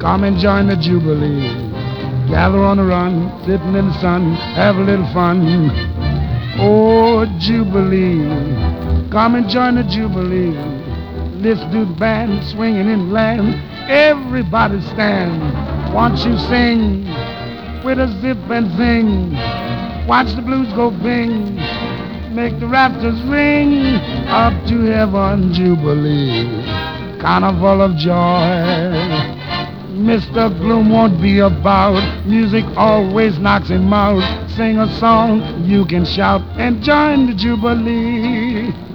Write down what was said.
Come and join the Jubilee. Gather on the run, sitting in the sun, have a little fun. Oh, Jubilee, come and join the Jubilee. Let's do the band swinging in the land. Everybody stand. Once you sing with a zip and zing, watch the blues go bing, make the rafters ring. Up to heaven, Jubilee, carnival of joy. Mr. Gloom won't be about. Music always knocks him out. Sing a song you can shout and join the Jubilee.